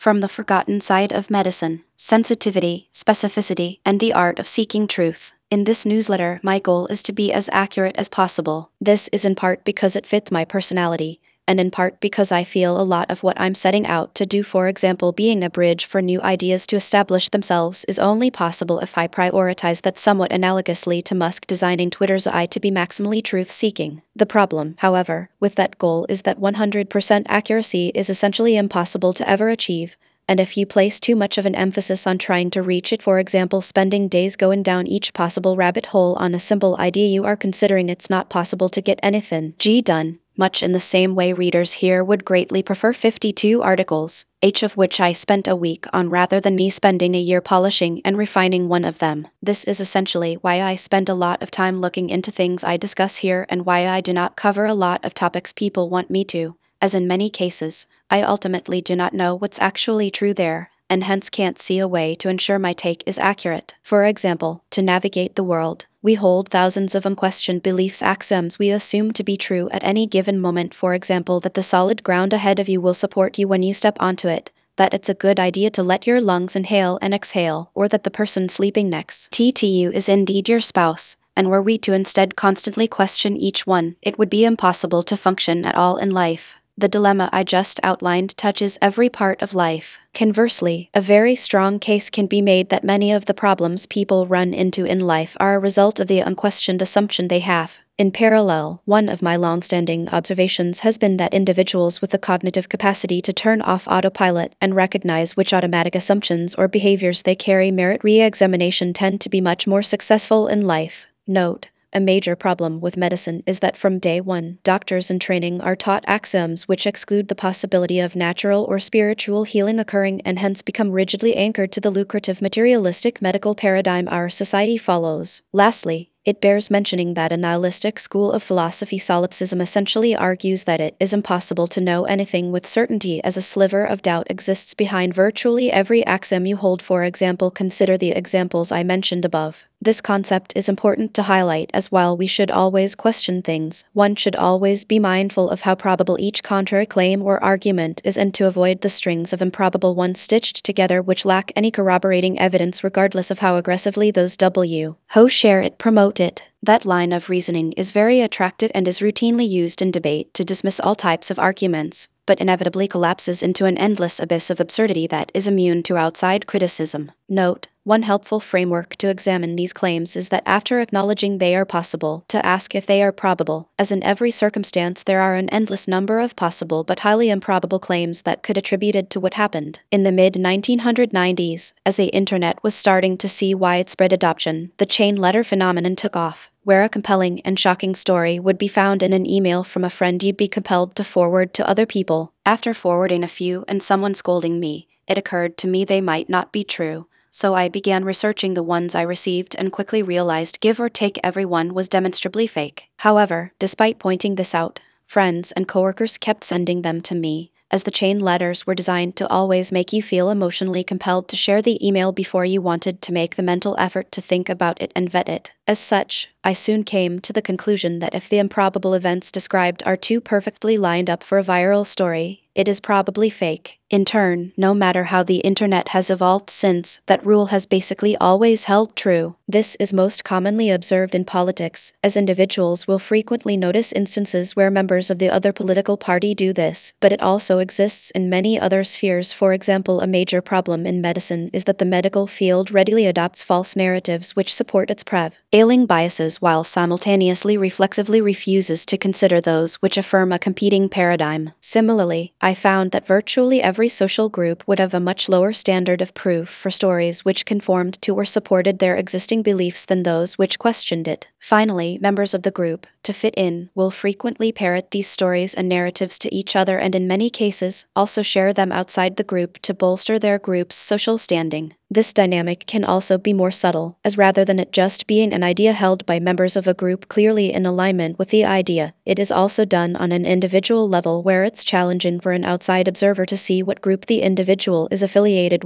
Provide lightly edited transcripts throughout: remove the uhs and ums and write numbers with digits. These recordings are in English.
From the forgotten side of medicine, sensitivity, specificity, and the art of seeking truth. In this newsletter, my goal is to be as accurate as possible. This is in part because it fits my personality, and in part because I feel a lot of what I'm setting out to do, for example being a bridge for new ideas to establish themselves, is only possible if I prioritize that, somewhat analogously to Musk designing Twitter's AI to be maximally truth-seeking. The problem, however, with that goal is that 100% accuracy is essentially impossible to ever achieve, and if you place too much of an emphasis on trying to reach it, for example spending days going down each possible rabbit hole on a simple idea, you are considering it's not possible to get anything done. Much in the same way readers here would greatly prefer 52 articles, each of which I spent a week on rather than me spending a year polishing and refining one of them. This is essentially why I spend a lot of time looking into things I discuss here, and why I do not cover a lot of topics people want me to, as in many cases, I ultimately do not know what's actually true there, and hence can't see a way to ensure my take is accurate. For example, to navigate the world, we hold thousands of unquestioned beliefs, axioms we assume to be true at any given moment, for example that the solid ground ahead of you will support you when you step onto it, that it's a good idea to let your lungs inhale and exhale, or that the person sleeping next to you is indeed your spouse. And were we to instead constantly question each one, it would be impossible to function at all in life. The dilemma I just outlined touches every part of life. Conversely, a very strong case can be made that many of the problems people run into in life are a result of the unquestioned assumption they have. In parallel, one of my long-standing observations has been that individuals with the cognitive capacity to turn off autopilot and recognize which automatic assumptions or behaviors they carry merit re-examination tend to be much more successful in life. Note: a major problem with medicine is that from day one, doctors in training are taught axioms which exclude the possibility of natural or spiritual healing occurring, and hence become rigidly anchored to the lucrative materialistic medical paradigm our society follows. Lastly, it bears mentioning that a nihilistic school of philosophy, solipsism, essentially argues that it is impossible to know anything with certainty, as a sliver of doubt exists behind virtually every axiom you hold. For example, consider the examples I mentioned above. This concept is important to highlight, as while we should always question things, one should always be mindful of how probable each contrary claim or argument is, and to avoid the strings of improbable ones stitched together which lack any corroborating evidence, regardless of how aggressively those who share it promote it. That line of reasoning is very attractive and is routinely used in debate to dismiss all types of arguments, but inevitably collapses into an endless abyss of absurdity that is immune to outside criticism. Note: one helpful framework to examine these claims is that after acknowledging they are possible, to ask if they are probable. As in every circumstance, there are an endless number of possible but highly improbable claims that could attributed to what happened. In the mid-1990s, as the internet was starting to see widespread adoption, the chain letter phenomenon took off, where a compelling and shocking story would be found in an email from a friend you'd be compelled to forward to other people. After forwarding a few and someone scolding me, it occurred to me they might not be true. So I began researching the ones I received and quickly realized give or take every one was demonstrably fake. However, despite pointing this out, friends and coworkers kept sending them to me, as the chain letters were designed to always make you feel emotionally compelled to share the email before you wanted to make the mental effort to think about it and vet it. As such, I soon came to the conclusion that if the improbable events described are too perfectly lined up for a viral story, it is probably fake. In turn, no matter how the internet has evolved since, that rule has basically always held true. This is most commonly observed in politics, as individuals will frequently notice instances where members of the other political party do this, but it also exists in many other spheres. For example, a major problem in medicine is that the medical field readily adopts false narratives which support its prevailing biases, while simultaneously reflexively refuses to consider those which affirm a competing paradigm. Similarly, I found that virtually every social group would have a much lower standard of proof for stories which conformed to or supported their existing beliefs than those which questioned it. Finally, members of the group, to fit in, will frequently parrot these stories and narratives to each other, and in many cases, also share them outside the group to bolster their group's social standing. This dynamic can also be more subtle, as rather than it just being an idea held by members of a group clearly in alignment with the idea, it is also done on an individual level where it's challenging for an outside observer to see what group the individual is affiliated with.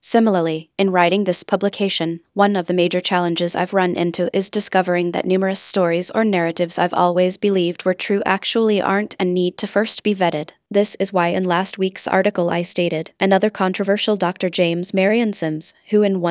Similarly, in writing this publication, one of the major challenges I've run into is discovering that numerous stories or narratives I've always believed were true actually aren't and need to first be vetted. This is why in last week's article I stated, another controversial Dr. James Marion Sims, who in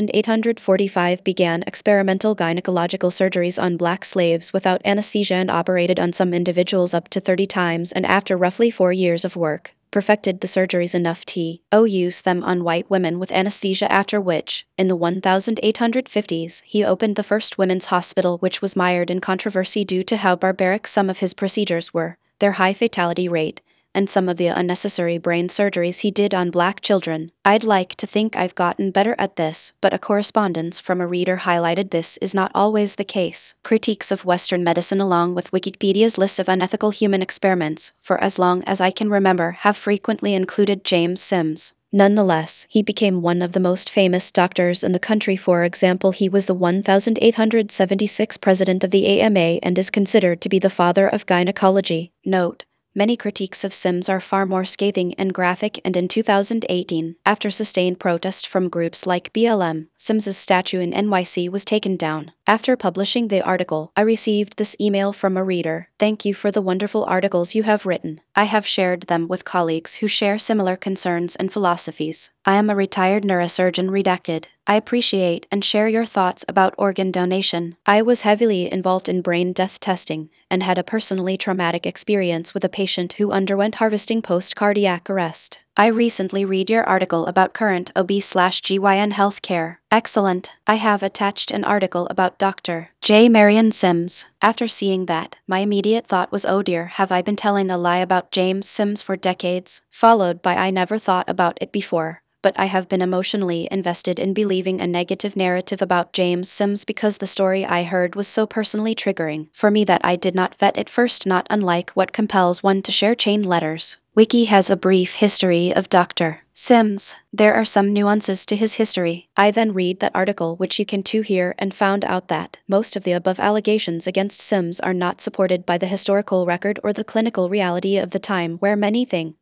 1845 began experimental gynecological surgeries on black slaves without anesthesia and operated on some individuals up to 30 times, and after roughly 4 years of work, perfected the surgeries enough to use them on white women with anesthesia, after which, in the 1850s, he opened the first women's hospital, which was mired in controversy due to how barbaric some of his procedures were, their high fatality rate, and some of the unnecessary brain surgeries he did on black children. I'd like to think I've gotten better at this, but a correspondence from a reader highlighted this is not always the case. Critiques of Western medicine, along with Wikipedia's list of unethical human experiments, for as long as I can remember, have frequently included James Sims. Nonetheless, he became one of the most famous doctors in the country. For example, he was the 1876 president of the AMA and is considered to be the father of gynecology. Note: many critiques of Sims are far more scathing and graphic, and in 2018, after sustained protest from groups like BLM, Sims's statue in NYC was taken down. After publishing the article, I received this email from a reader: "Thank you for the wonderful articles you have written. I have shared them with colleagues who share similar concerns and philosophies. I am a retired neurosurgeon redacted. I appreciate and share your thoughts about organ donation. I was heavily involved in brain death testing and had a personally traumatic experience with a patient who underwent harvesting post-cardiac arrest. I recently read your article about current OB/GYN healthcare. Excellent. I have attached an article about Dr. J. Marion Sims. After seeing that, my immediate thought was, oh dear, have I been telling a lie about James Sims for decades? Followed by, I never thought about it before, but I have been emotionally invested in believing a negative narrative about James Sims because the story I heard was so personally triggering for me that I did not vet it first, not unlike what compels one to share chain letters. Wiki has a brief history of Dr. Sims. There are some nuances to his history. I then read that article, which you can too here, and found out that most of the above allegations against Sims are not supported by the historical record or the clinical reality of the time, where many things